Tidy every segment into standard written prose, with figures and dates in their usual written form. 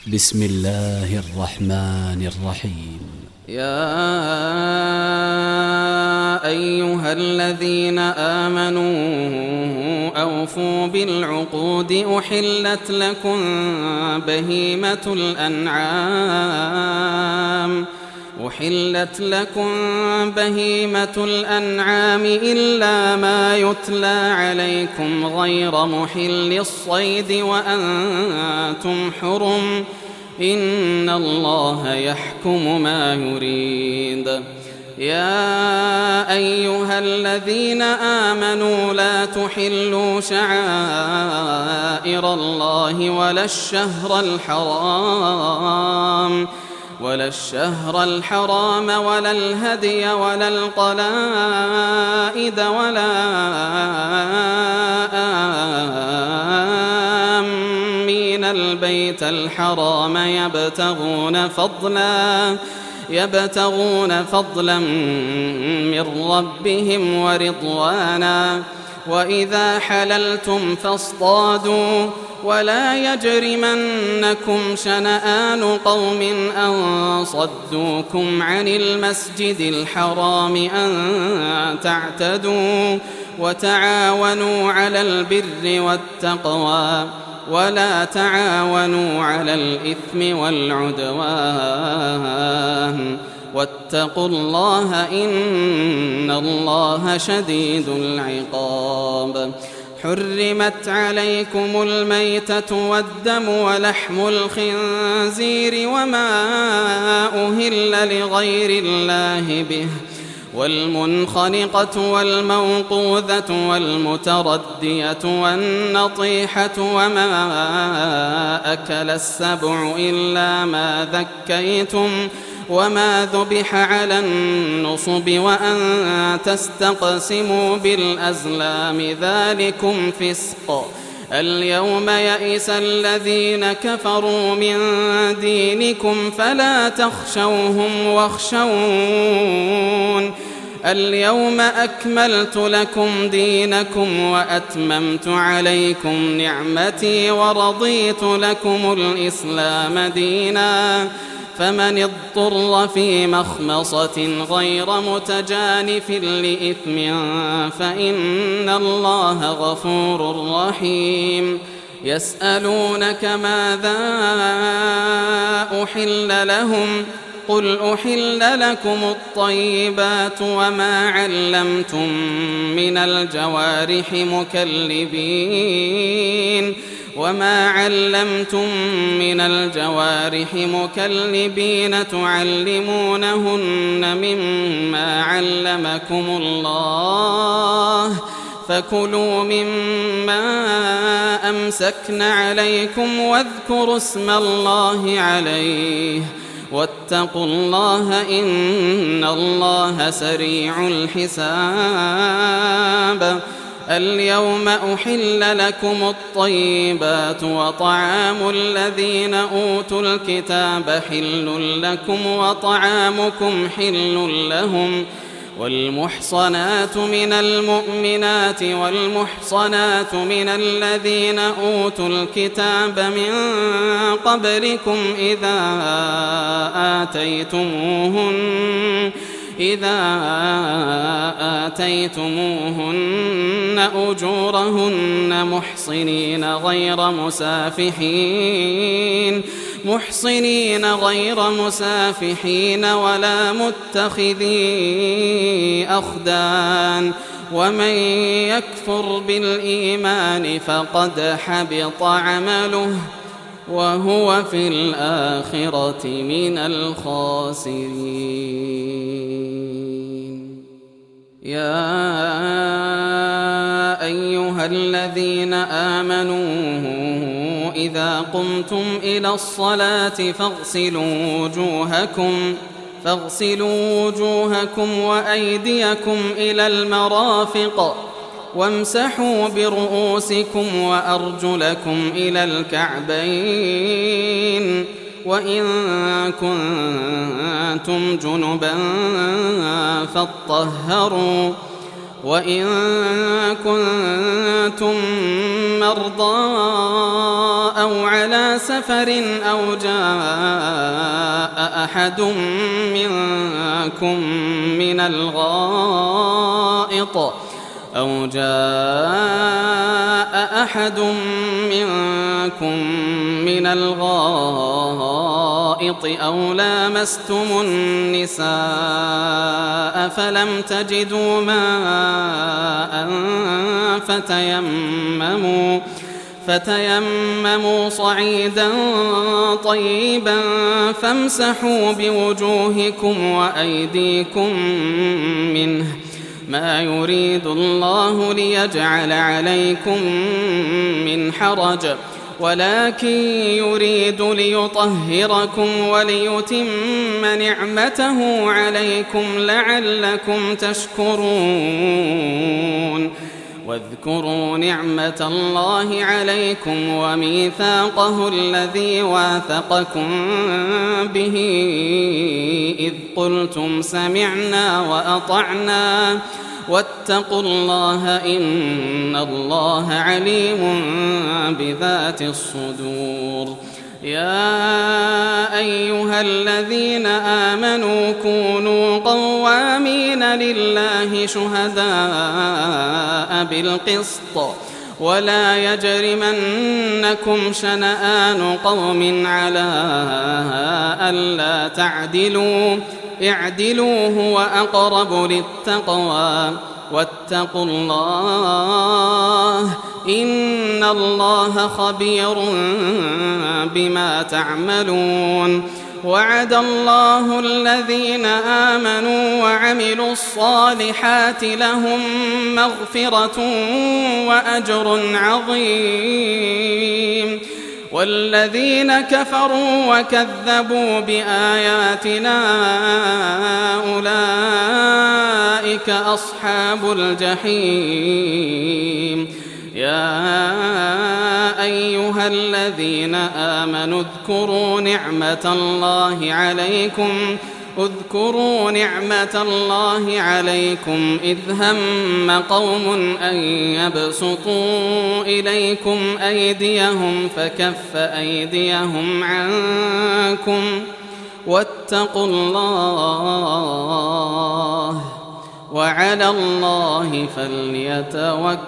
بسم الله الرحمن الرحيم. يا أيها الذين آمنوا أوفوا بالعقود أحلت لكم بهيمة الأنعام إلا ما يتلى عليكم غير محل الصيد وأنتم حرم إن الله يحكم ما يريد. يا أيها الذين آمنوا لا تحلوا شعائر الله ولا الشهر الحرام ولا الهدي ولا القلائد ولا آمين البيت الحرام يبتغون فضلا من ربهم ورضوانا وإذا حللتم فاصطادوا ولا يجرمنكم شنآن قوم أن صدوكم عن المسجد الحرام أن تعتدوا وتعاونوا على البر والتقوى ولا تعاونوا على الإثم والعدوان واتقوا الله إن الله شديد العقاب. حرمت عليكم الميتة والدم ولحم الخنزير وما أهل لغير الله به والمنخنقة والموقوذة والمتردية والنطيحة وما أكل السبع إلا ما ذكيتم وما ذبح على النصب وأن تستقسموا بالأزلام ذلكم فسق. اليوم يئس الذين كفروا من دينكم فلا تخشوهم واخشون. اليوم أكملت لكم دينكم وأتممت عليكم نعمتي ورضيت لكم الإسلام دينا فمن اضطر في مخمصة غير متجانف لإثم فإن الله غفور رحيم. يسألونك ماذا أحل لهم قل أحل لكم الطيبات وما علمتم من الجوارح مكلبين تعلمونهن مما علمكم الله فكلوا مما أمسكن عليكم واذكروا اسم الله عليه واتقوا الله إن الله سريع الحساب. اليوم أحل لكم الطيبات وطعام الذين أوتوا الكتاب حل لكم وطعامكم حل لهم والمحصنات من المؤمنات والمحصنات من الذين أوتوا الكتاب من قبلكم إذا آتيتموهن أجورهن محصنين غير مسافحين ولا متخذي أخدان ومن يكفر بالإيمان فقد حبط عمله وهو في الآخرة من الخاسرين. يا أيها الذين آمنوا إذا قمتم إلى الصلاة فاغسلوا وجوهكم وأيديكم إلى المرافق وامسحوا برؤوسكم وأرجلكم إلى الكعبين وإن كنتم جنبا فاطهروا وإن كنتم مرضى أو على سفر أو جاء أحد منكم من الغائط أو لامستم النساء فلم تجدوا ماء فتيمموا صعيدا طيبا فامسحوا بوجوهكم وأيديكم منه ما يريد الله ليجعل عليكم من حرج ولكن يريد ليطهركم وليتم نعمته عليكم لعلكم تشكرون واذكروا نعمة الله عليكم وميثاقه الذي واثقكم به إذ قلتم سمعنا وأطعنا واتقوا الله إن الله عليم بذات الصدور. يا أيها الذين آمنوا كونوا قوامين لله شهداء بالقسط ولا يجرمنكم شنآن قوم على ألا تعدلوا اعدلوا هو أقرب للتقوى واتقوا الله إن الله خبير بما تعملون. وعد الله الذين آمنوا وعملوا الصالحات لهم مغفرة وأجر عظيم والذين كفروا وكذبوا بآياتنا أولئك أصحاب الجحيم. يا أيها الذين آمنوا اذكروا نعمة الله عليكم إذ هم قوم أن يبسطوا إليكم أيديهم فكف أيديهم عنكم واتقوا الله وعلى الله فليتوكل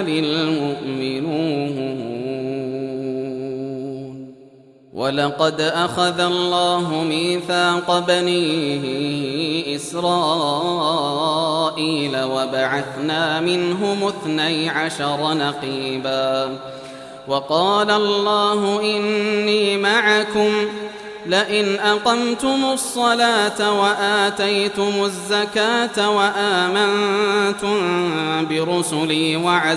المؤمنون. ولقد أخذ الله ميثاق بني إسرائيل وبعثنا منهم 12 نقيبا وقال الله إني معكم لئن أقمتم الصلاة وآتيتم الزكاة وآمنتم برسلي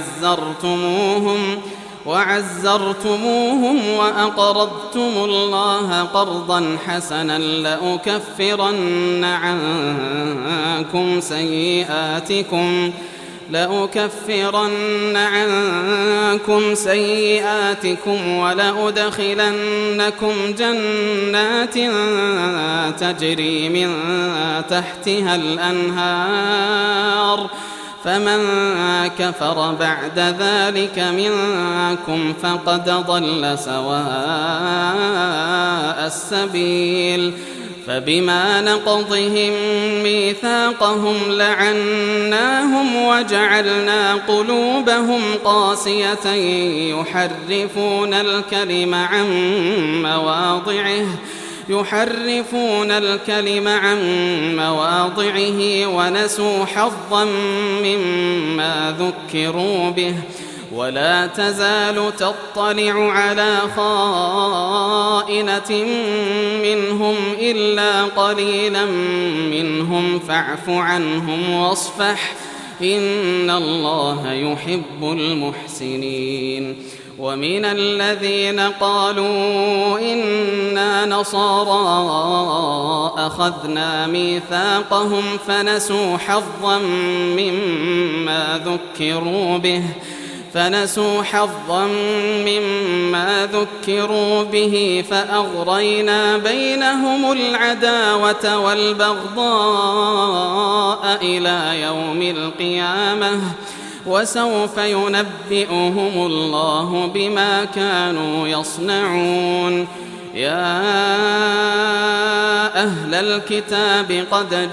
وعزرتموهم وأقرضتم الله قرضا حسنا لأكفرن عنكم سيئاتكم ولأدخلنكم جنات تجري من تحتها الأنهار فمن كفر بعد ذلك منكم فقد ضل سواء السبيل. فبما نقضهم ميثاقهم لعناهم وجعلنا قلوبهم قاسية يحرفون الكلم عن مواضعه ونسوا حظا مما ذكروا به ولا تزال تطلع على خائنة منهم إلا قليلا منهم فاعف عنهم واصفح إن الله يحب المحسنين. ومن الذين قالوا إنا نصارى أخذنا ميثاقهم فنسوا حظا مما ذكروا به فنسوا حظا مما ذكروا به فأغرينا بينهم العداوة والبغضاء إلى يوم القيامة وسوف ينبئهم الله بما كانوا يصنعون. يا أهل الكتاب قد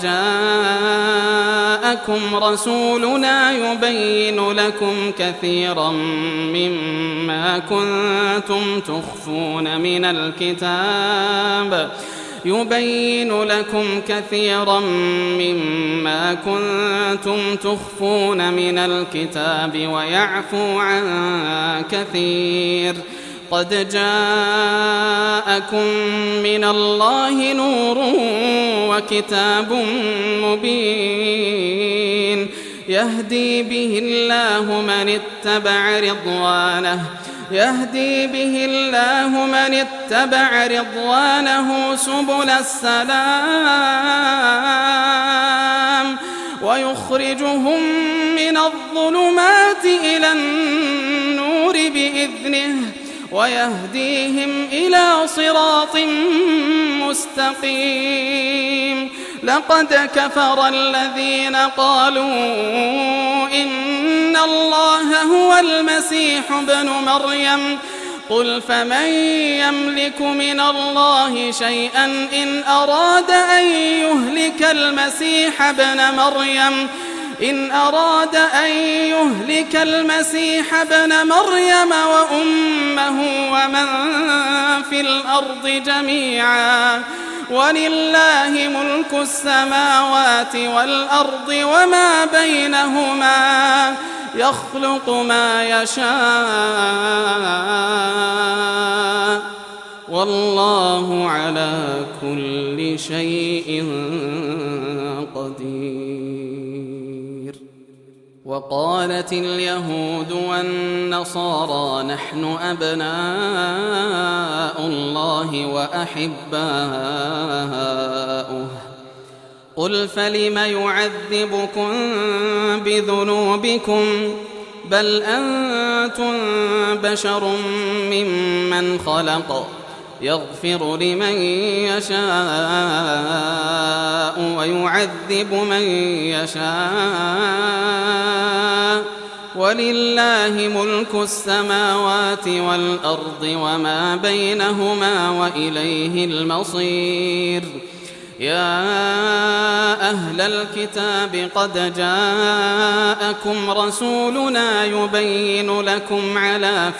جاءكم رسولنا يبين لكم كثيرا مما كنتم تخفون من الكتاب ويعفو عن كثير. قد جاءكم من الله نور وكتاب مبين يهدي به الله من اتبع رضوانه سبل السلام ويخرجهم من الظلمات إلى النور بإذنه ويهديهم إلى صراط مستقيم. لقد كفر الذين قالوا إن الله هو المسيح ابن مريم قل فمن يملك من الله شيئا إن أراد أن يهلك المسيح ابن مريم وأمه ومن في الأرض جميعا ولله ملك السماوات والأرض وما بينهما يخلق ما يشاء والله على كل شيء قدير. وقالت اليهود والنصارى نحن أبناء الله وأحباؤه قل فلم يعذبكم بذنوبكم بل أنتم بشر ممن خلق يغفر لمن يشاء ويعذب من يشاء ولله ملك السماوات والأرض وما بينهما وإليه المصير. يا أهل الكتاب قد جاءكم رسولنا يبين لكم على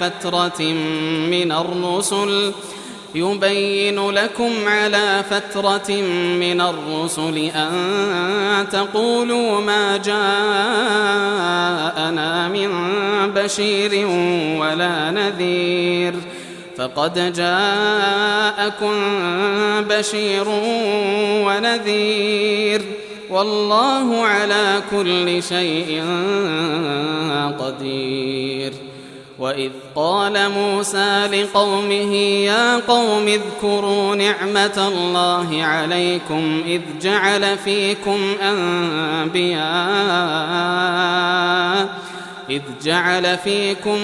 فترة من الرسل أن تقولوا ما جاءنا من بشير ولا نذير فقد جاءكم بشير ونذير والله على كل شيء قدير. وإذ قال موسى لقومه يا قوم اذكروا نعمة الله عليكم إذ جعل فيكم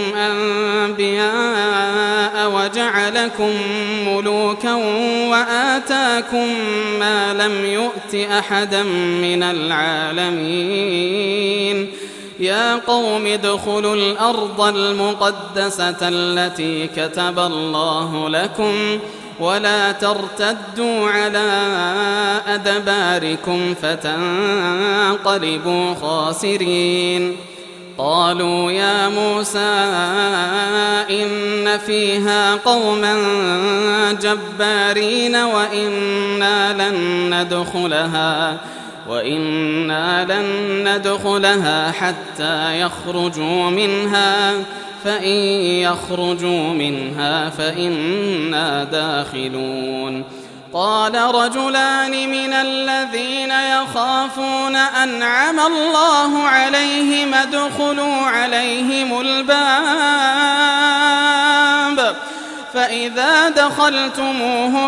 أنبياء وجعلكم ملوكا وآتاكم ما لم يؤت أحدا من العالمين. يا قوم ادخلوا الأرض المقدسة التي كتب الله لكم ولا ترتدوا على أدباركم فتنقلبوا خاسرين. قالوا يا موسى إن فيها قوما جبارين وإنا لن ندخلها حتى يخرجوا منها فإن يخرجوا منها فإنا داخلون. قال رجلان من الذين يخافون أنعم الله عليهم ادخلوا عليهم الباب فإذا دخلتموه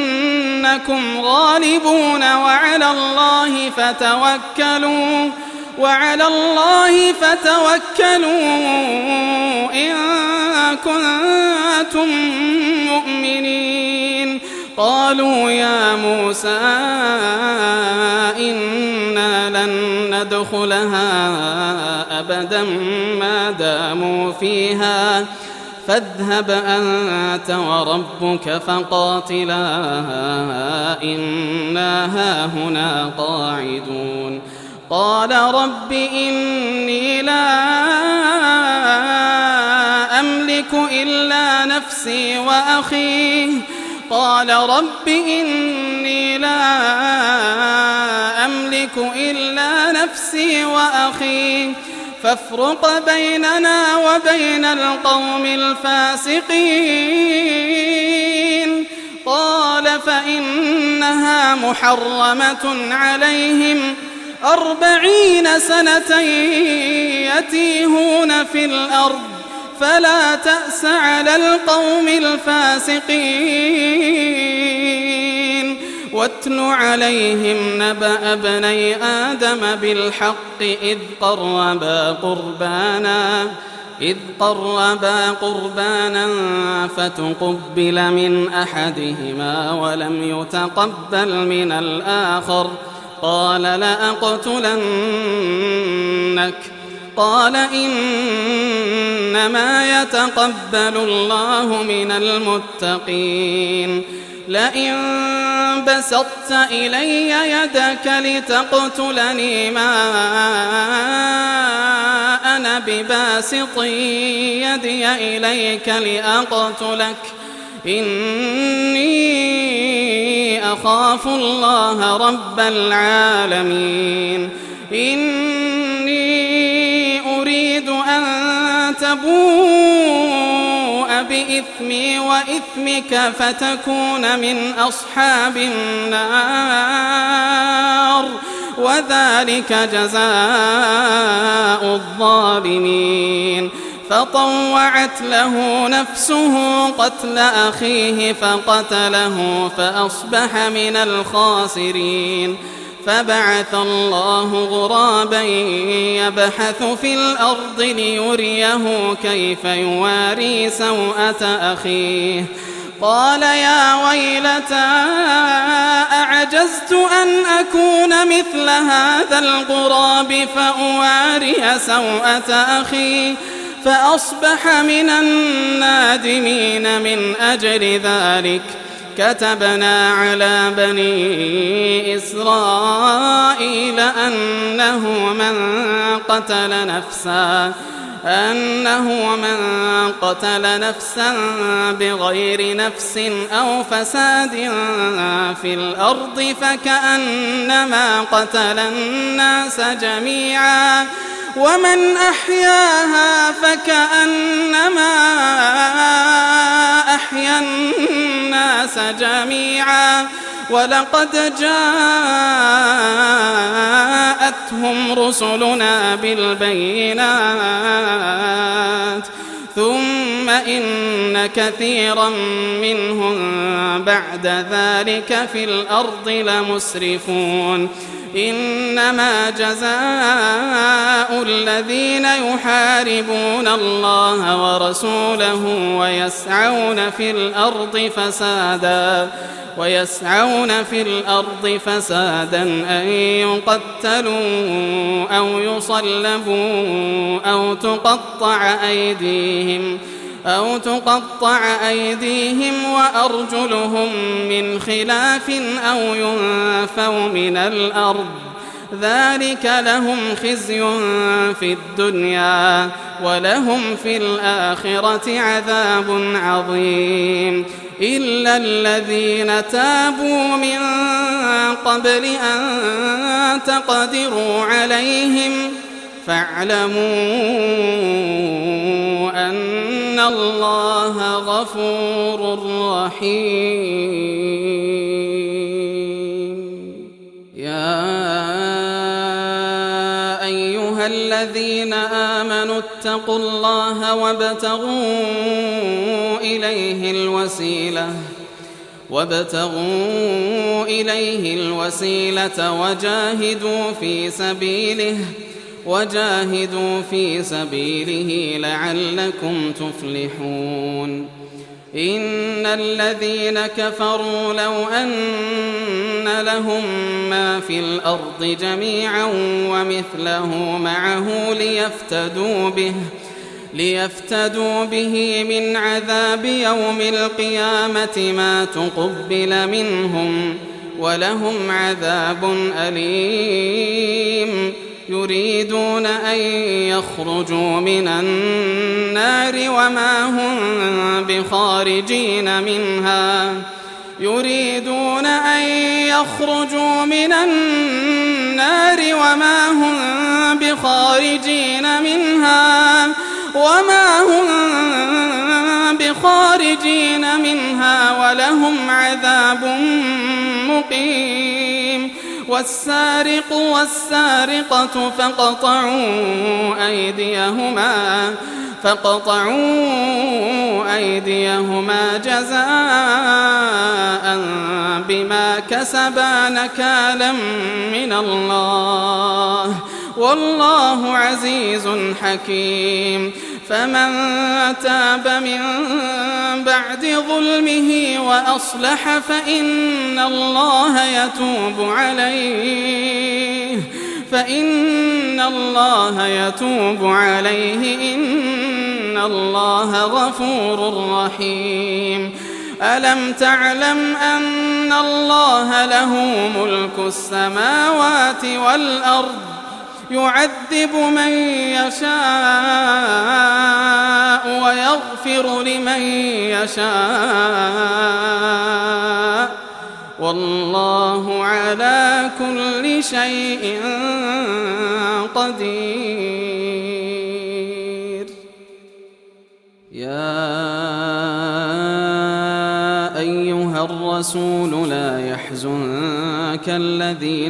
فإنكم غالبون وعلى الله فتوكلوا وعلى الله فتوكلوا إن كنتم مؤمنين. قالوا يا موسى إنا لن ندخلها أبدا ما داموا فيها فاذهب أنت وربك فقاتلا إنا هاهنا قاعدون. قال رب إني لا أملك إلا نفسي وأخي قال رب إني لا أملك إلا نفسي وأخي فافرق بيننا وبين القوم الفاسقين. قال فإنها محرمة عليهم 40 سنة يتيهون في الأرض فلا تأس على القوم الفاسقين. واتل عليهم نبأ ابني آدم بالحق إذ قربا قربانا فتقبل من أحدهما ولم يتقبل من الآخر قال لأقتلنك. قال إنما يتقبل الله من المتقين. لئن بسطت إلي يدك لتقتلني ما أنا بباسط يدي إليك لأقتلك إني أخاف الله رب العالمين. إني أريد أن تبوء بإثمي وإثمك فتكون من أصحاب النار وذلك جزاء الظالمين. فطوعت له نفسه قتل أخيه فقتله فأصبح من الخاسرين. فبعث الله غرابا يبحث في الأرض ليريه كيف يواري سوءة أخيه. قال يا ويلتى أعجزت أن أكون مثل هذا الغراب فأواري سوءة أخي فأصبح من النادمين. من أجل ذلك كتبنا على بني إسرائيل أنه من قتل نفسا بغير نفس أو فساد في الأرض فكأنما قتل الناس جميعا ومن أحياها فكأنما أحيا الناس جميعا. ولقد جاءتهم رسلنا بالبينات ثم إن كثيرا منهم بعد ذلك في الأرض لمسرفون. إنما جزاء الذين يحاربون الله ورسوله ويسعون في الأرض فسادا أن يقتلوا أو يصلبوا أو تقطع أيديهم وأرجلهم من خلاف أو ينفوا من الأرض ذلك لهم خزي في الدنيا ولهم في الآخرة عذاب عظيم. إلا الذين تابوا من قبل أن تقدروا عليهم فاعلموا أن الله غفور رحيم. يا أيها الذين آمنوا اتقوا الله وابتغوا إليه الوسيلة وجاهدوا في سبيله وجاهدوا في سبيله لعلكم تفلحون إن الذين كفروا لو أن لهم ما في الأرض جميعا ومثله معه ليفتدوا به من عذاب يوم القيامة ما تقبل منهم ولهم عذاب أليم يريدون أن يخرجوا من النار وما هم بخارجين منها ولهم عذاب مقيم والسارق والسارقة فقطعوا أيديهما جزاء بما كسبا نكالا من الله والله عزيز حكيم فمن تاب من بعد ظلمه وأصلح فإن الله يتوب عليه إن الله غفور رحيم ألم تعلم أن الله له ملك السماوات والأرض يعذب من يشاء ويغفر لمن يشاء والله على كل شيء قدير يا أيها الرسول لا يحزنك الذين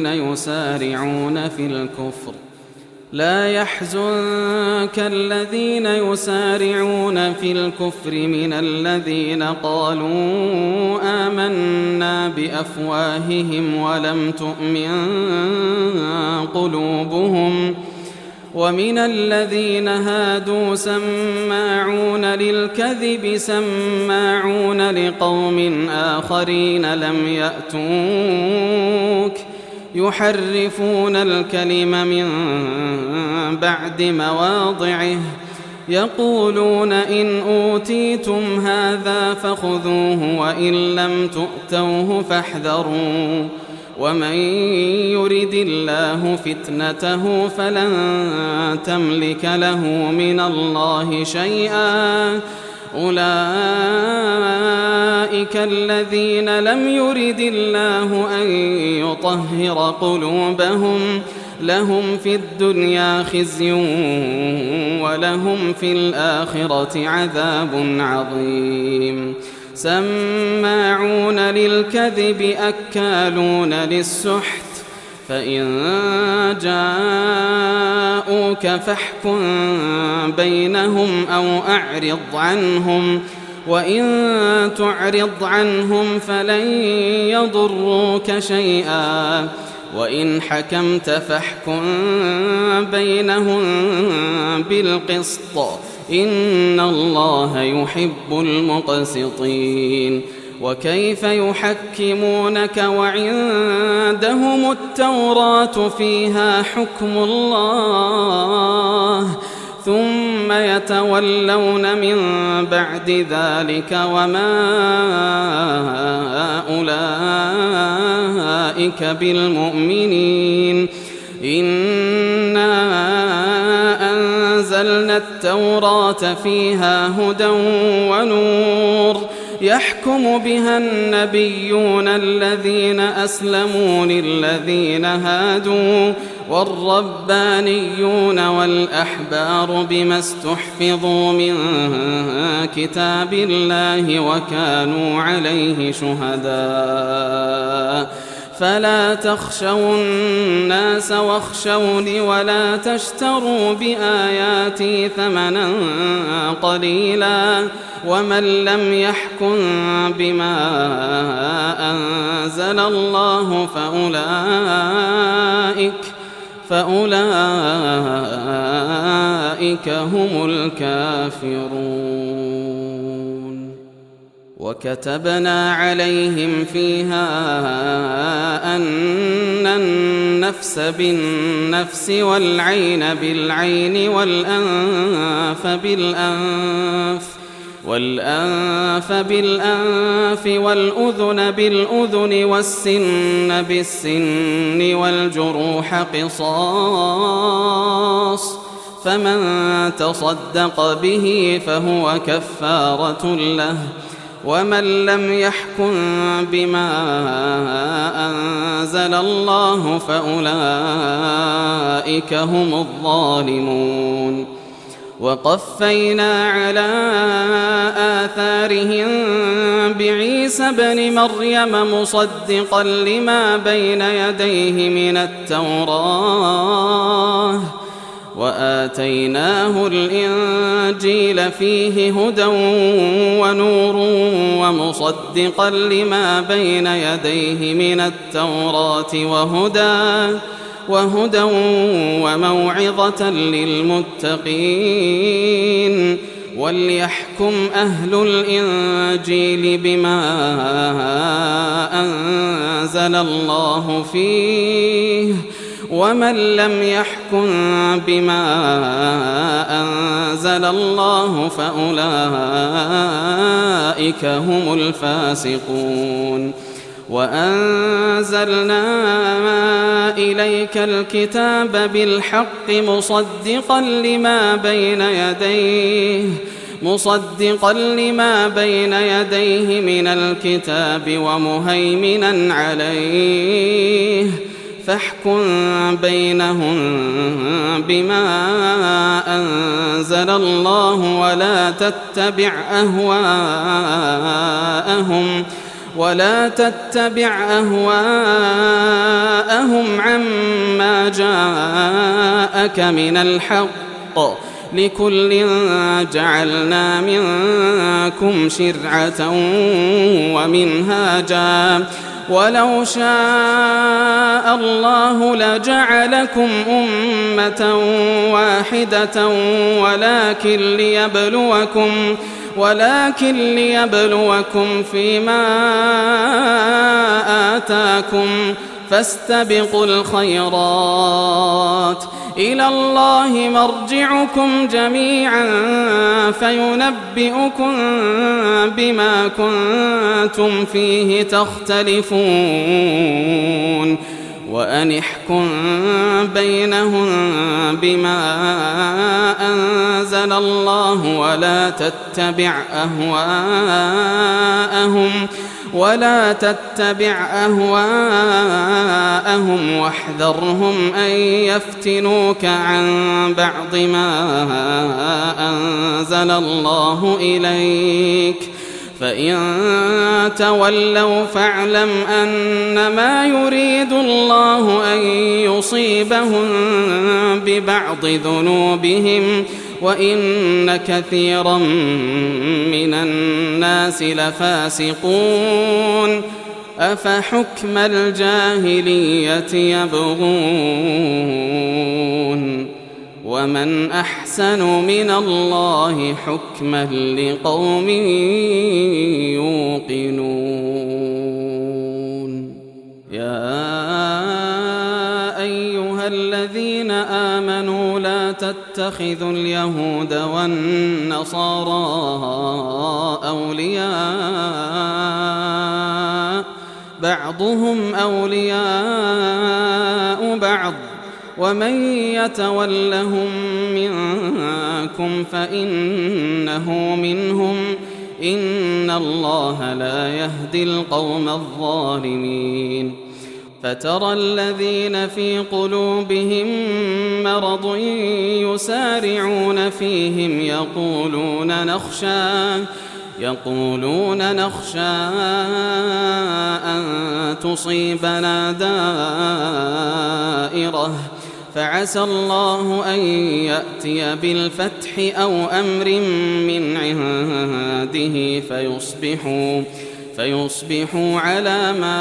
يسارعون في الكفر من الذين قالوا آمنا بأفواههم ولم تؤمن قلوبهم ومن الذين هادوا سماعون للكذب سماعون لقوم آخرين لم يأتوك يحرفون الكلم من بعد مواضعه يقولون إن أوتيتم هذا فخذوه وإن لم تؤتوه فاحذروا ومن يرد الله فتنته فلن تملك له من الله شيئا أولئك الذين لم يرد الله أن يطهر قلوبهم لهم في الدنيا خزي ولهم في الآخرة عذاب عظيم سماعون للكذب أكالون للسحت فإن جاءوك فاحكم بينهم أو أعرض عنهم وإن تعرض عنهم فلن يضروك شيئا وإن حكمت فاحكم بينهم بالقسط إن الله يحب المقسطين وكيف يحكمونك وعندهم التوراة فيها حكم الله ثم يتولون من بعد ذلك وما أولئك بالمؤمنين إنا أنزلنا التوراة فيها هدى ونور يحكم بها النبيون الذين أسلموا للذين هادوا والربانيون والأحبار بما استحفظوا من كتاب الله وكانوا عليه شهداء فلا تخشوا الناس واخشوني ولا تشتروا بآياتي ثمنا قليلا ومن لم يحكم بما فأولئك هم الكافرون. وكتبنا عليهم فيها أن النفس بالنفس والعين بالعين والأنف بالأنف والأذن بالأذن والسن بالسن والجروح قصاص، فمن تصدق به فهو كفارة له، ومن لم يحكم بما أنزل الله فأولئك هم الظالمون. وقفينا على آثارهم بعيسى ابن مريم مصدقا لما بين يديه من التوراة، وآتيناه الإنجيل فيه هدى ونور ومصدقا لما بين يديه من التوراة وهدى وموعظة للمتقين. وليحكم أهل الإنجيل بما أنزل الله فيه، ومن لم يحكم بما أنزل الله فأولئك هم الفاسقون. وأنزلنا إليك الكتاب بالحق مصدقا لما بين يديه من الكتاب ومهيمنا عليه، فاحكم بينهم بما أنزل الله ولا تتبع أهواءهم عما جاءك من الحق، لكل جعلنا منكم شرعة ومنهاجا، ولو شاء الله لجعلكم أمة واحدة ولكن ليبلوكم فيما آتاكم، فاستبقوا الخيرات، إلى الله مرجعكم جميعا فينبئكم بما كنتم فيه تختلفون. وأن احكم بينهم بما أنزل الله ولا تتبع أهواءهم واحذرهم أن يفتنوك عن بعض ما أنزل الله إليك، فإن تولوا فاعلم أنما يريد الله أن يصيبهم ببعض ذنوبهم، وإن كثيرا من الناس لفاسقون. أفحكم الجاهلية يبغون، ومن أحسن من الله حكما لقوم يوقنون. يا أيها الذين آمنوا لا تتخذوا اليهود والنصارى أولياء، بعضهم أولياء بعض، ومن يتولهم منكم فإنه منهم، إن الله لا يهدي القوم الظالمين. فترى الذين في قلوبهم مرض يسارعون فيهم يقولون نخشى أن تصيبنا دائرة، فعسى الله أن يأتي بالفتح أو أمر من عنده فيصبحوا على ما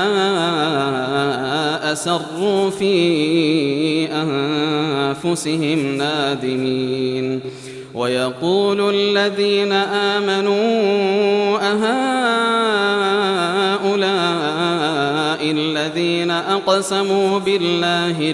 أسروا في أنفسهم نادمين. ويقول الذين آمنوا أهؤلاء الذين أقسموا بالله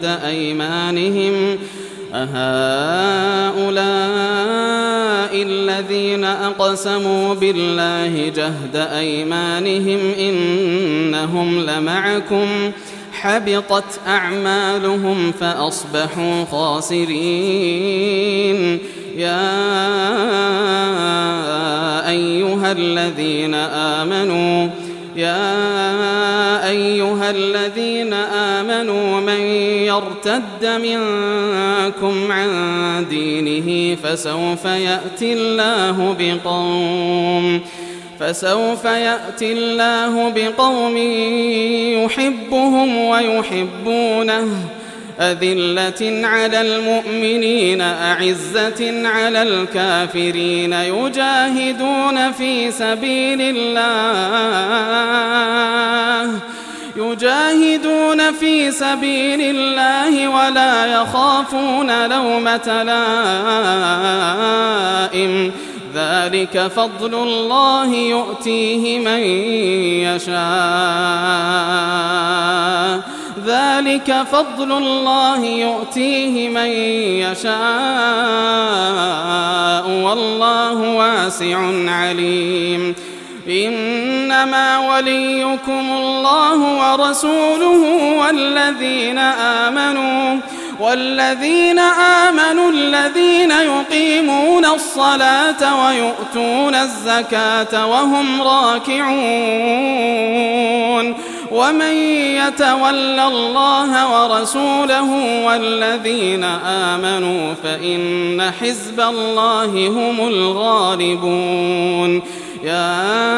جهد أيمانهم إنهم لمعكم حبطت أعمالهم فأصبحوا خاسرين. يا أيها الذين آمنوا من يرتد منكم عن دينه فسوف يأتي الله بقوم يحبهم ويحبونه أذلة على المؤمنين أعزة على الكافرين يجاهدون في سبيل الله ولا يخافون لومة لائم. ذلك فضل الله يؤتيه من يشاء والله واسع عليم. إنما وليكم الله ورسوله والذين آمنوا الذين يقيمون الصلاة ويؤتون الزكاة وهم راكعون. ومن يتول الله ورسوله والذين آمنوا فإن حزب الله هم الغالبون. يا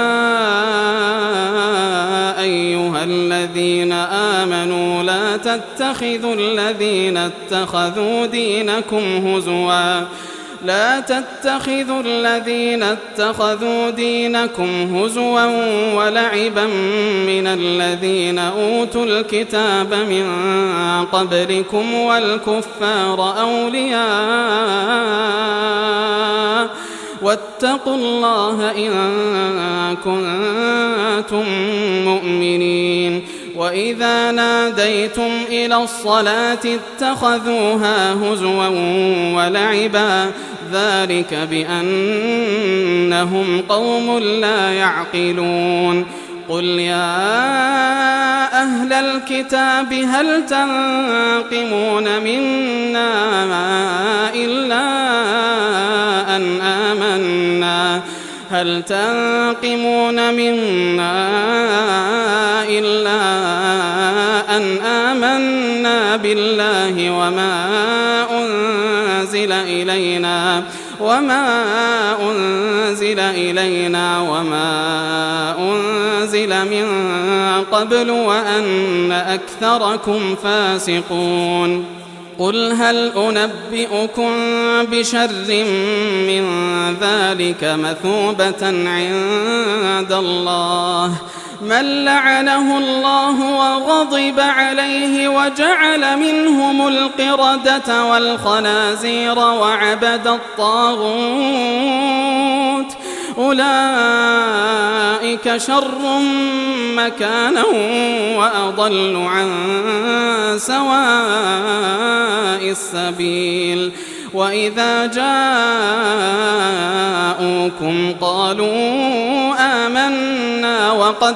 أيها الذين آمنوا لا تتخذوا الذين اتخذوا دينكم هزوا ولعبا من الذين أوتوا الكتاب من قبلكم والكفار أولياء واتقوا الله إن كنتم مؤمنين. وإذا ناديتم إلى الصلاة اتخذوها هزوا ولعبا ذلك بأنهم قوم لا يعقلون. قل يا أهل الكتاب هل تنقمون منا إلا أن آمنا بالله وما أنزل إلينا وما أنزل من قبل وأن أكثركم فاسقون. قل هل أنبئكم بشر من ذلك مثوبة عند الله من لعنه الله وغضب عليه وجعل منهم القردة والخنازير وعبد الطاغوت أولئك شر مكانا وأضل عن سواء السبيل. وإذا جاءوكم قالوا آمنا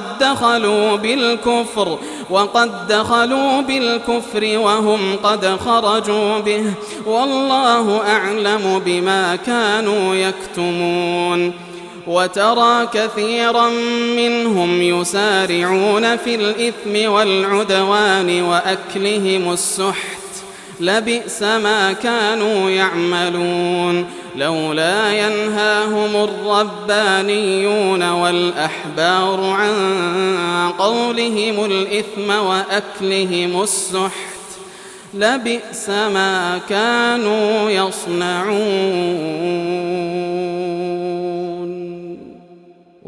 وقد دخلوا بالكفر وهم قد خرجوا به والله أعلم بما كانوا يكتمون. وترى كثيرا منهم يسارعون في الإثم والعدوان وأكلهم السحت لبئس ما كانوا يعملون. لولا ينهاهم الربانيون والأحبار عن قولهم الإثم وأكلهم السحت لبئس ما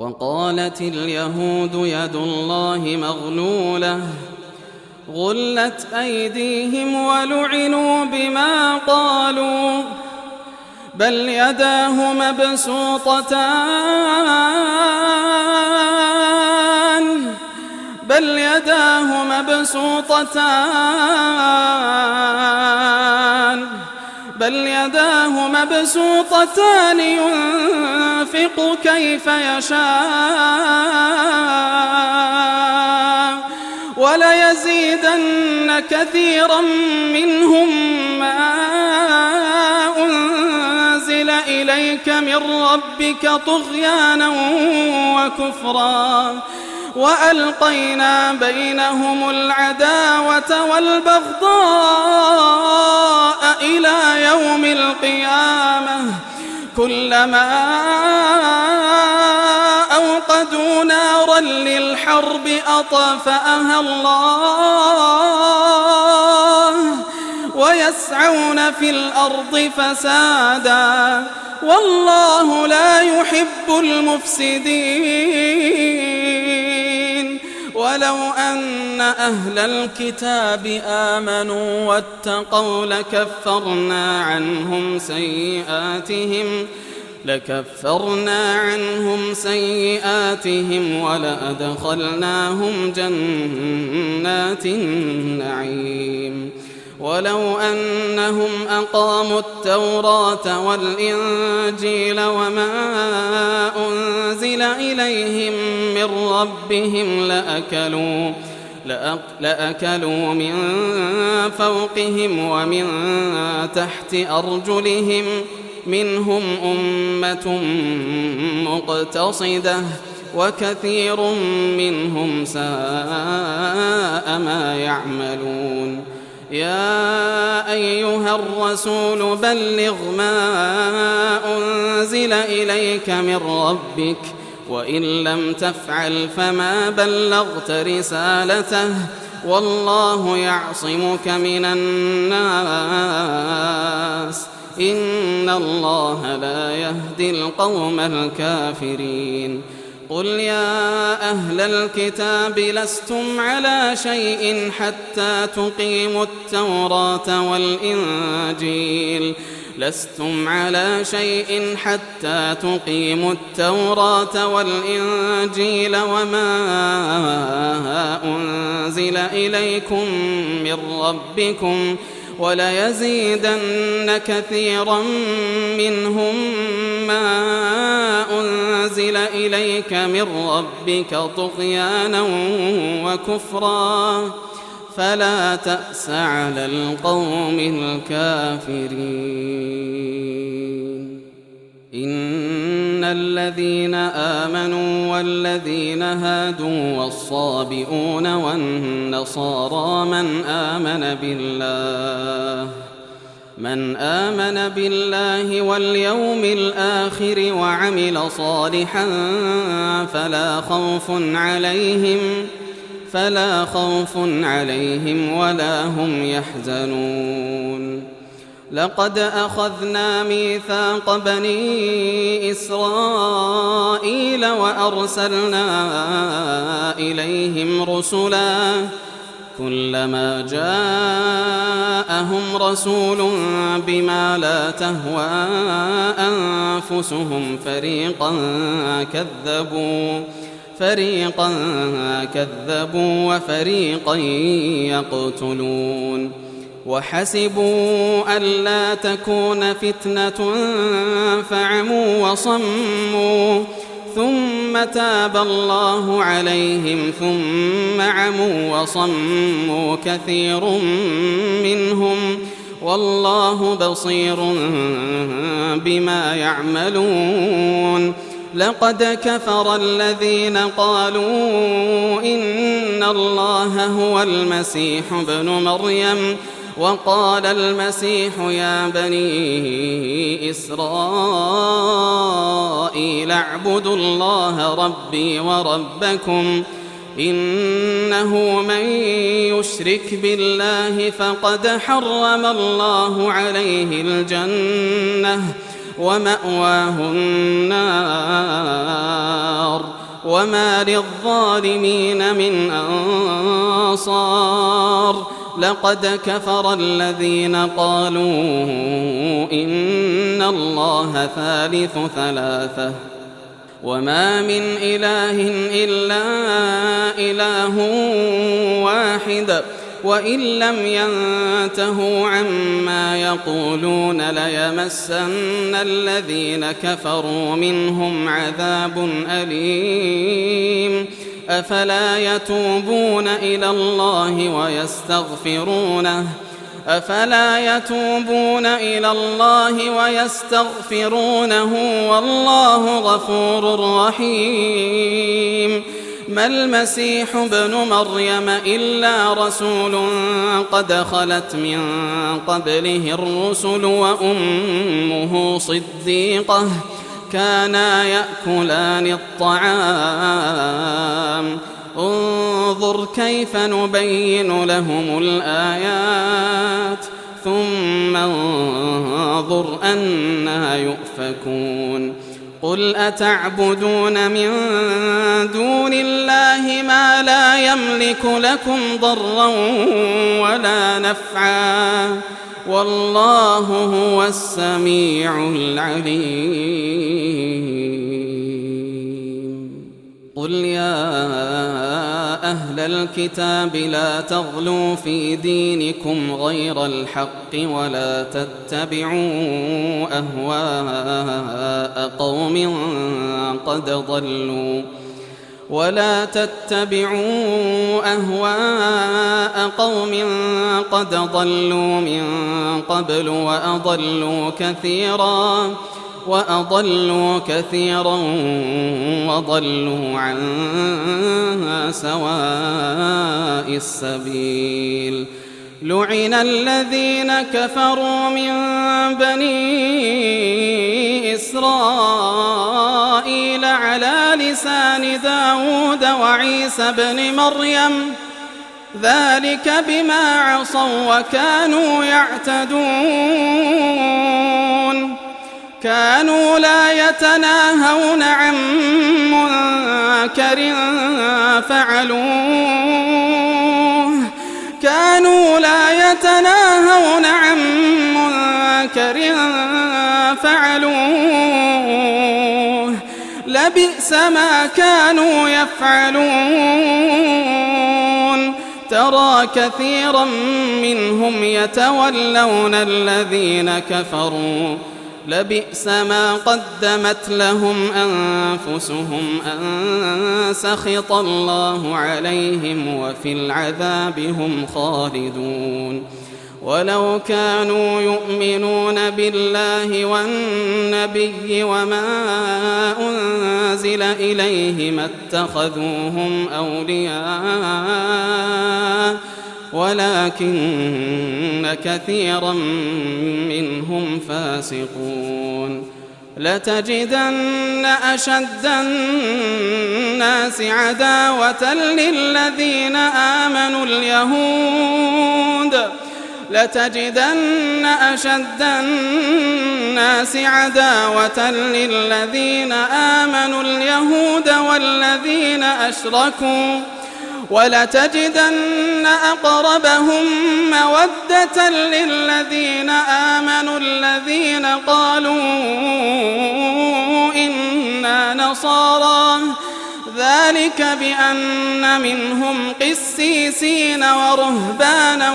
وقالت اليهود يد الله مغلولة غلت أيديهم ولعنوا بما قالوا بل يداه مبسوطتان ينفق كيف يشاء وليزيدن كثيرا منهم ما أنزل إليك من ربك طغيانا وكفرا وألقينا بينهم العداوة والبغضاء إلى يوم القيامة كلما أوقدوا نارا للحرب أطفأها الله ويسعون في الأرض فسادا والله لا يحب المفسدين. ولو أن أهل الكتاب آمنوا واتقوا لكفرنا عنهم سيئاتهم ولأدخلناهم جنات النعيم. ولو أنهم أقاموا التوراة والإنجيل وما أنزل إليهم من ربهم لأكلوا من فوقهم ومن تحت أرجلهم منهم أمة مقتصدة وكثير منهم ساء ما يعملون. يا أيها الرسول بلغ ما أنزل إليك من ربك وإن لم تفعل فما بلغت رسالته والله يعصمك من الناس إن الله لا يهدي القوم الكافرين. قل يا أهل الكتاب لستم على شيء حتى تقيموا التوراة والإنجيل وما أنزل إليكم من ربكم وليزيدن كثيرا منهم ما أنزل إليك من ربك طغيانا وكفرا فلا تأس على القوم الكافرين. إن الذين آمنوا والذين هادوا والصابئون والنصارى من آمن بالله واليوم الآخر وعمل صالحا فلا خوف عليهم ولا هم يحزنون. لقد أخذنا ميثاق بني إسرائيل وأرسلنا إليهم رسلا كلما جاءهم رسول بما لا تهوى أنفسهم فريقا كذبوا وفريقا يقتلون. وحسبوا ألا تكون فتنة فعموا وصموا ثم تاب الله عليهم ثم عموا وصموا كثير منهم والله بصير بما يعملون. لقد كفر الذين قالوا إن الله هو المسيح ابن مريم وقال المسيح يا بني إسرائيل اعبدوا الله ربي وربكم إنه من يشرك بالله فقد حرم الله عليه الجنة ومأواه النار وما للظالمين من أنصار لقد كفر الذين قالوا إن الله ثالث ثلاثة وما من إله إلا إله واحد وإن لم ينتهوا عما يقولون ليمسن الذين كفروا منهم عذاب أليم أفلا يتوبون إلى الله ويستغفرونه والله غفور رحيم ما المسيح ابن مريم إلا رسول قد خلت من قبله الرسل وأمه صديقة كانا يأكلان الطعام انظر كيف نبين لهم الآيات ثم انظر أنى يؤفكون قل أتعبدون من دون الله ما لا يملك لكم ضرا ولا نفعا والله هو السميع العليم قل يا أهل الكتاب لا تغلوا في دينكم غير الحق ولا تتبعوا أهواء قوم قد ضلوا من قبل وأضلوا كثيرا وضلوا عن سواء السبيل لعن الذين كفروا من بني إسرائيل على لسان داود وعيسى بن مريم ذلك بما عصوا وكانوا يعتدون كانوا لا يتناهون عن منكر فعلوه لبئس ما كانوا يفعلون ترى كثيرا منهم يتولون الذين كفروا لبئس ما قدمت لهم أنفسهم أن سخط الله عليهم وفي العذاب هم خالدون ولو كانوا يؤمنون بالله والنبي وما أنزل إليه ما اتخذوهم أولياء ولكن كثيرا منهم فاسقون لتجدن أشد الناس عداوة للذين آمنوا اليهود والذين أشركوا ولتجدن أقربهم مودة للذين آمنوا الذين قالوا إنا نصارى ذلك بأن منهم قسيسين ورهبانا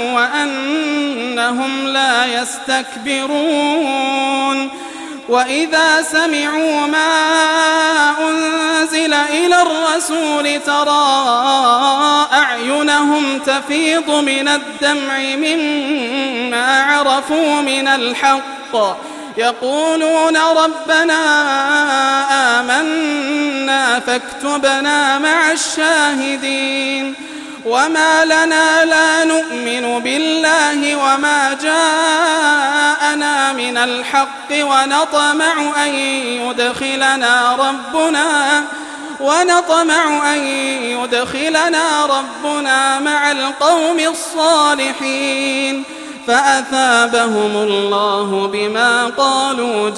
وأنهم لا يستكبرون وإذا سمعوا ما أنزل إلى الرسول ترى أعينهم تفيض من الدمع مما عرفوا من الحق يقولون ربنا آمنا فاكتبنا مع الشاهدين وما لنا لا نؤمن بالله وما جاءنا من الحق ونطمع أن يدخلنا ربنا مع القوم الصالحين فأثابهم الله بما قالوا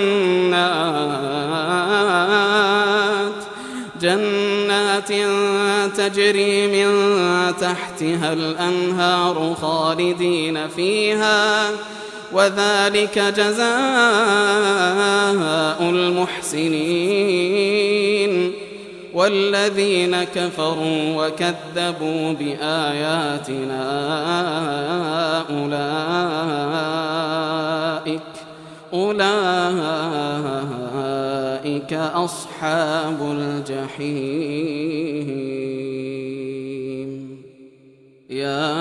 جنات تجري من تحتها الأنهار خالدين فيها وذلك جزاء المحسنين والذين كفروا وكذبوا بآياتنا أولئك أصحاب الجحيم. يا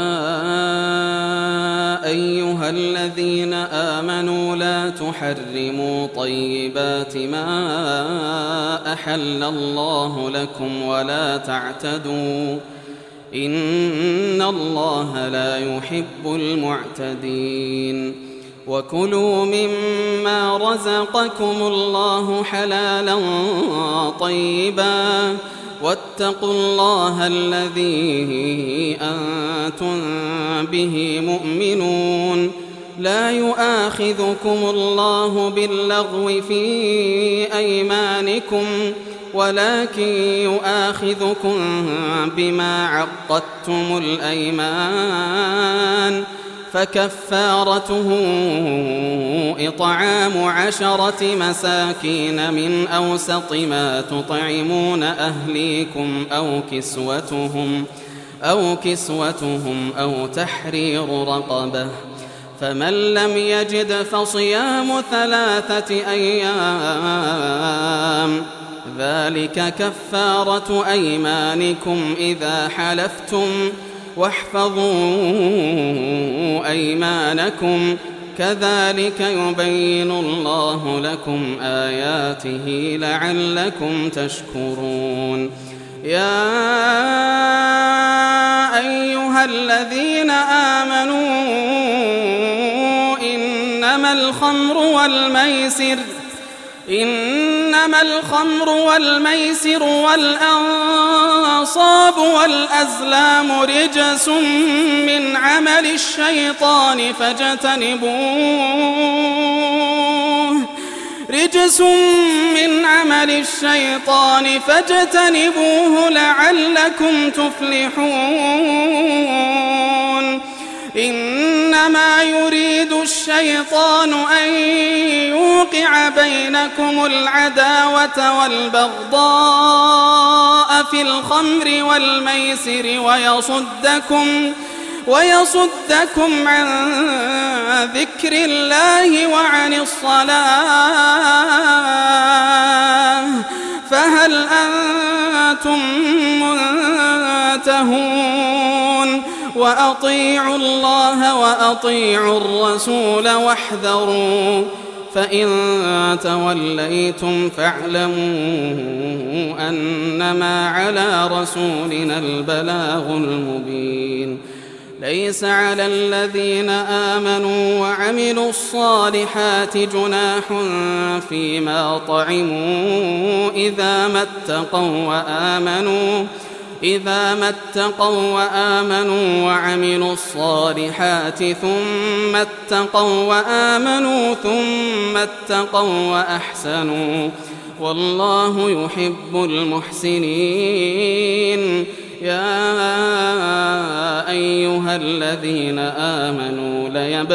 أيها الذين آمنوا لا تحرموا طيبات ما أحل الله لكم ولا تعتدوا إن الله لا يحب المعتدين وكلوا مما رزقكم الله حلالا طيبا واتقوا الله الذي أنتم به مؤمنون لا يؤاخذكم الله باللغو في أيمانكم ولكن يؤاخذكم بما عقدتم الأيمان فكفارته إطعام 10 مساكين من أوسط ما تطعمون أهليكم أو كسوتهم أو تحرير رقبة فمن لم يجد فصيام 3 أيام ذلك كفارة أيمانكم إذا حلفتم واحفظوا أيمانكم كذلك يبين الله لكم آياته لعلكم تشكرون. يا أيها الذين آمنوا إنما الخمر والميسر والأنصاب والأزلام رجس من عمل الشيطان فاجتنبوه لعلكم تفلحون. إنما يريد الشيطان أن يوقع بينكم العداوة والبغضاء في الخمر والميسر ويصدكم عن ذكر الله وعن الصلاة فهل أنتم منتهون؟ وأطيعوا الله وأطيعوا الرسول واحذروا فإن توليتم فاعلموا أنما على رسولنا البلاغ المبين. ليس على الذين آمنوا وعملوا الصالحات جناح فيما طعموا إذا ما اتقوا وآمنوا وعملوا الصالحات ثم اتقوا وأحسنوا والله يحب المحسنين. يا أيها الذين آمنوا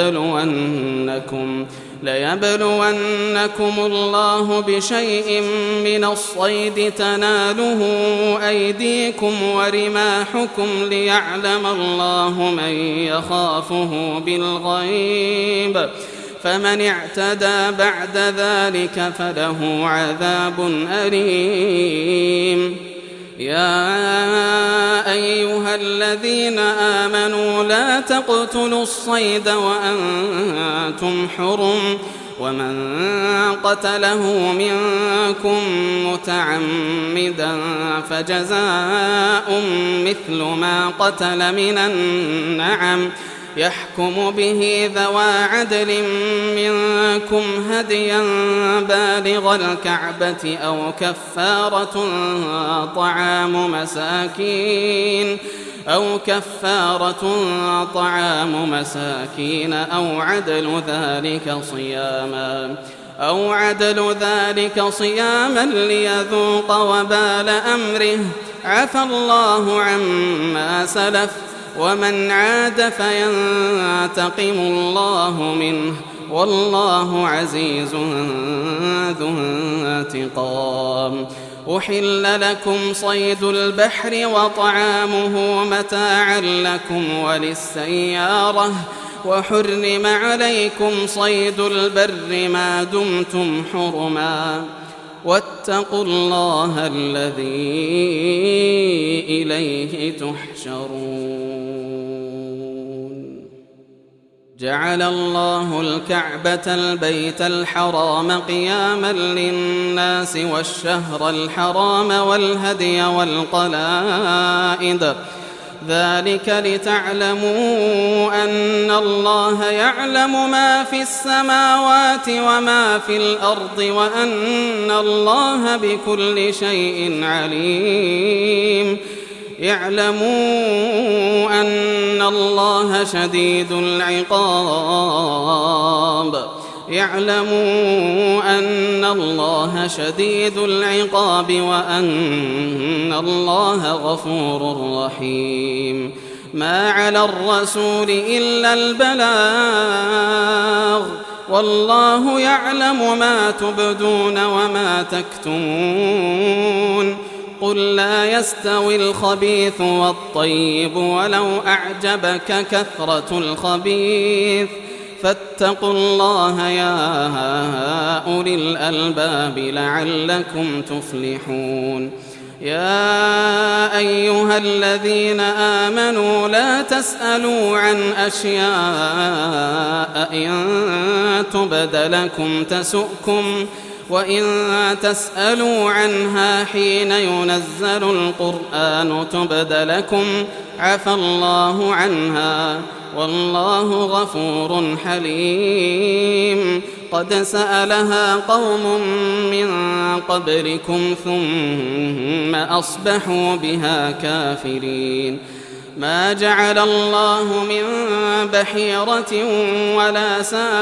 ليبلونكم الله بشيء من الصيد تناله أيديكم ورماحكم ليعلم الله من يخافه بالغيب فمن اعتدى بعد ذلك فله عذاب أليم. يا أيها الذين آمنوا لا تقتلوا الصيد وأنتم حرم ومن قتله منكم متعمدا فجزاء مثل ما قتل من النعم يحكم به ذوى عدل منكم هديا بالغ الكعبة أو كفارة طعام مساكين أو عدل ذلك صياما ليذوق وبال أمره عفى الله عما سلف ومن عاد فينتقم الله منه والله عزيز ذو انتقام. أحل لكم صيد البحر وطعامه متاعا لكم وللسيارة وحرم عليكم صيد البر ما دمتم حرما واتقوا الله الذي إليه تحشرون. جعل الله الكعبة البيت الحرام قياما للناس والشهر الحرام والهدي والقلائد ذلك لتعلموا أن الله يعلم ما في السماوات وما في الأرض وأن الله بكل شيء عليم. يعلموا أن الله شديد العقاب وأن الله غفور رحيم. ما على الرسول إلا البلاغ والله يعلم ما تبدون وما تكتمون. قل لا يستوي الخبيث والطيب ولو أعجبك كثرة الخبيث فاتقوا الله يا أولي الألباب لعلكم تفلحون. يا أيها الذين آمنوا لا تسألوا عن أشياء إن تبد لكم تسؤكم وإن تسألوا عنها حين ينزل القرآن تبد لكم عفى الله عنها والله غفور حليم. قد سألها قوم من قبلكم ثم أصبحوا بها كافرين. ما جعل الله من بحيرة ولا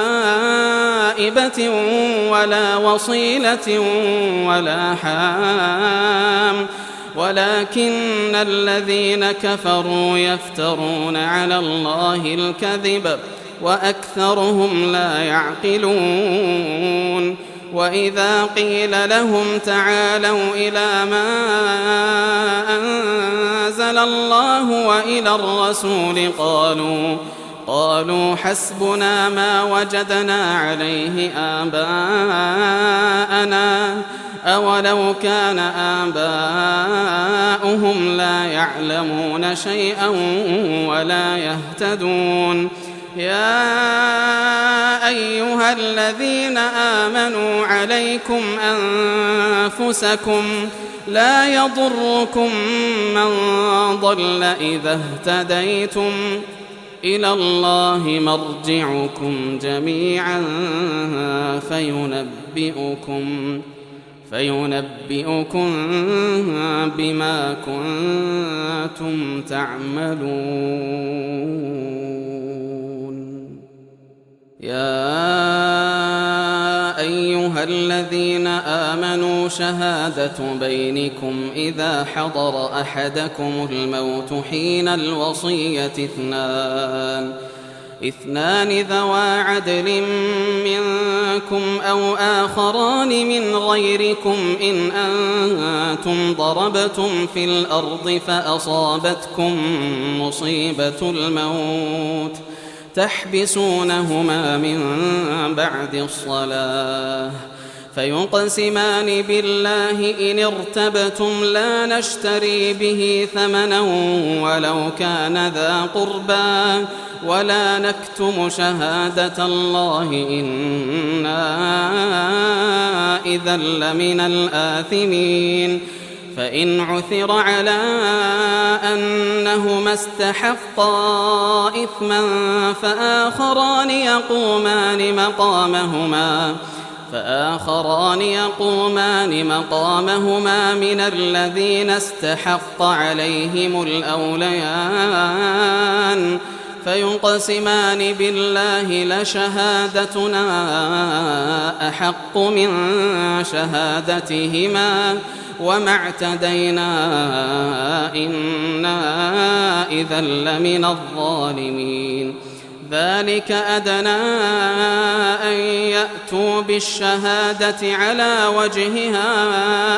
سائبة ولا وصيلة ولا حام ولكن الذين كفروا يفترون على الله الكذب وأكثرهم لا يعقلون. وإذا قيل لهم تعالوا إلى ما أنزل الله وإلى الرسول قالوا حسبنا ما وجدنا عليه آباءنا أولو كان آباؤهم لا يعلمون شيئا ولا يهتدون. يا أيها الذين آمنوا عليكم أنفسكم لا يضركم من ضل إذا اهتديتم إلى الله مرجعكم جميعا فينبئكم بما كنتم تعملون. يا أيها الذين آمنوا شهادة بينكم إذا حضر أحدكم الموت حين الوصية اثنان ذوى عدل منكم أو آخران من غيركم إن أنتم ضربتم في الأرض فأصابتكم مصيبة الموت تحبسونهما من بعد الصلاة فيقسمان بالله إن ارتبتم لا نشتري به ثمنا ولو كان ذا قربى ولا نكتم شهادة الله إنا إذا لمن الآثمين. فإن عثر على أنهما استحقا إثما فآخران يقومان مقامهما من الذين استحق عليهم الأوليان فيقسمان بالله لشهادتنا أحق من شهادتهما وما اعتدينا إنا إذا لمن الظالمين. ذلك أدنى أن يأتوا بالشهادة على وجهها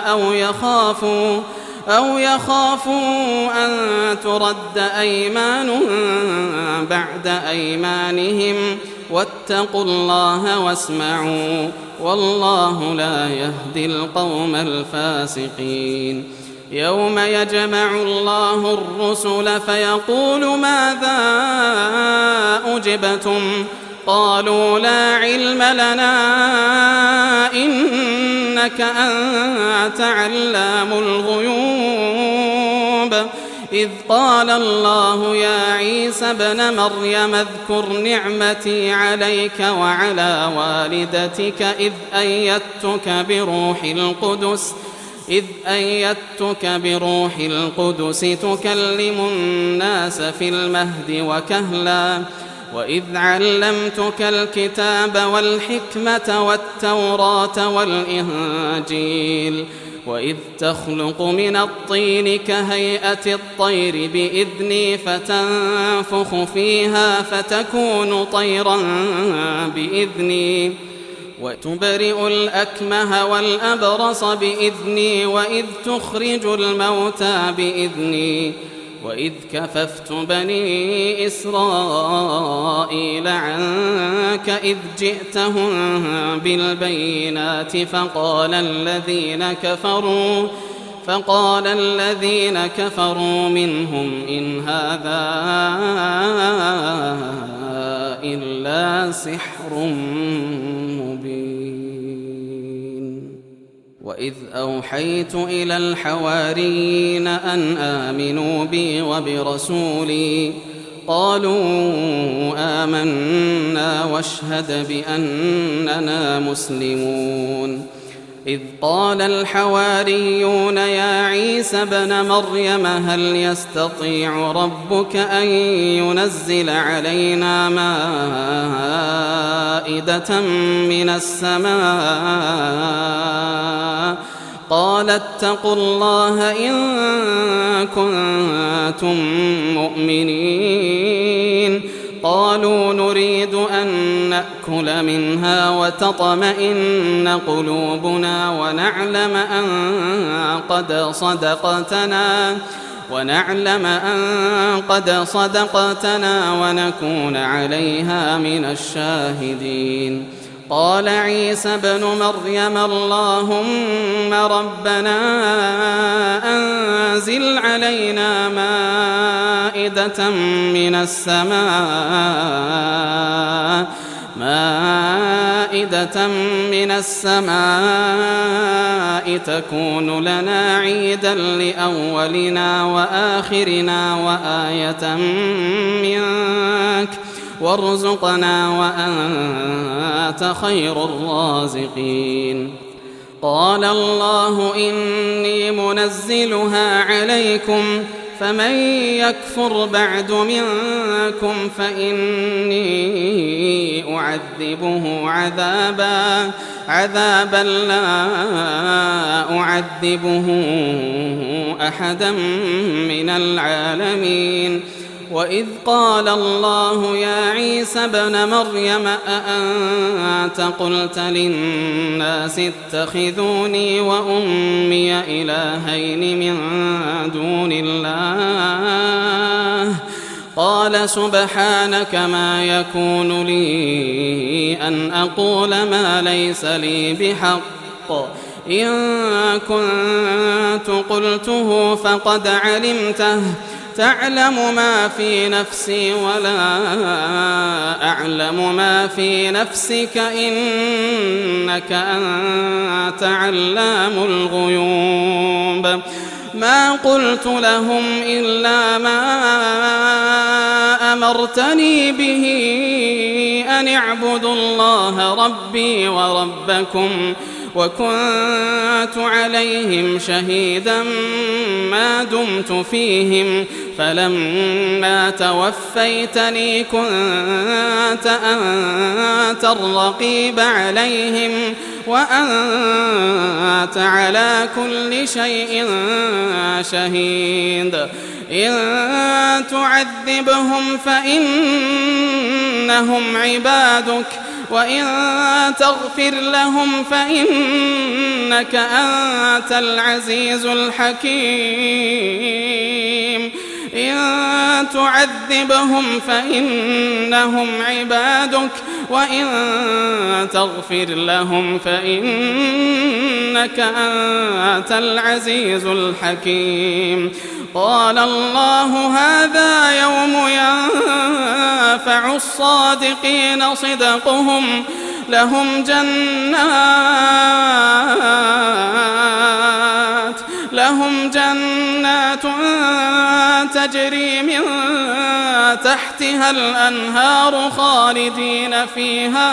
أو يخافوا أن ترد أيمان بعد أيمانهم واتقوا الله واسمعوا والله لا يهدي القوم الفاسقين. يوم يجمع الله الرسل فيقول ماذا أجبتم قالوا لا علم لنا إنك أنت علام الغيوب. إذ قال الله يا عيسى ابن مريم اذكر نعمتي عليك وعلى والدتك إذ أيدتك بروح القدس تكلم الناس في المهد وكهلا وإذ علمتك الكتاب والحكمة والتوراة والإنجيل وإذ تخلق من الطين كهيئة الطير بإذني فتنفخ فيها فتكون طيرا بإذني وتبرئ الأكمه والأبرص بإذني وإذ تخرج الموتى بإذني وإذ كففت بني إسرائيل عنك إذ جئتهم بالبينات فقال الذين كفروا منهم إن هذا إلا سحر مبين. وإذ أوحيت إلى الحواريين أن آمنوا بي وبرسولي قالوا آمنا واشهد بأننا مسلمون. إذ قال الحواريون يا عيسى ابن مريم هل يستطيع ربك أن ينزل علينا مائدة من السماء قال اتقوا الله إن كنتم مؤمنين. قالوا نريد أن نأكل منها وتطمئن قلوبنا ونعلم أن قد صدقتنا ونكون عليها من الشاهدين. قال عيسى ابن مريم اللهم ربنا أنزل علينا مائدة من السماء تكون لنا عيدا لأولنا وآخرنا وآية منك وارزقنا وأنت خير الرازقين. قال الله إني منزلها عليكم فمن يكفر بعد منكم فإني أعذبه عذابا لا أعذبه أحدا من العالمين. وإذ قال الله يا عيسى ابن مريم أأنت قلت للناس اتخذوني وأمي إلهين من دون الله قال سبحانك ما يكون لي أن أقول ما ليس لي بحق إن كنت قلته فقد علمته تعلم ما في نفسي ولا أعلم ما في نفسك إنك أنت علام الغيوب. ما قلت لهم إلا ما أمرتني به أن اعبدوا الله ربي وربكم وكنت عليهم شهيدا ما دمت فيهم فلما توفيتني كنت أنت الرقيب عليهم وأنت على كل شيء شهيد إن تعذبهم فإنهم عبادك وإن تغفر لهم فإنك أنت العزيز الحكيم إن تعذبهم فإنهم عبادك وإن تغفر لهم فإنك أنت العزيز الحكيم قال الله هذا يوم ينفع الصادقين صدقهم لهم جنات تجري من تحتها الأنهار خالدين فيها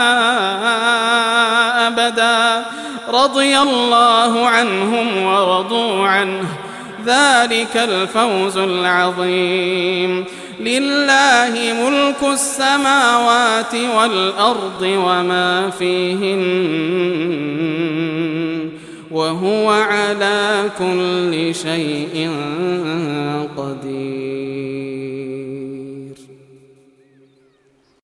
أبدا رضي الله عنهم ورضوا عنه ذلك الفوز العظيم لله ملك السماوات والأرض وما فيهن وهو على كل شيء قدير.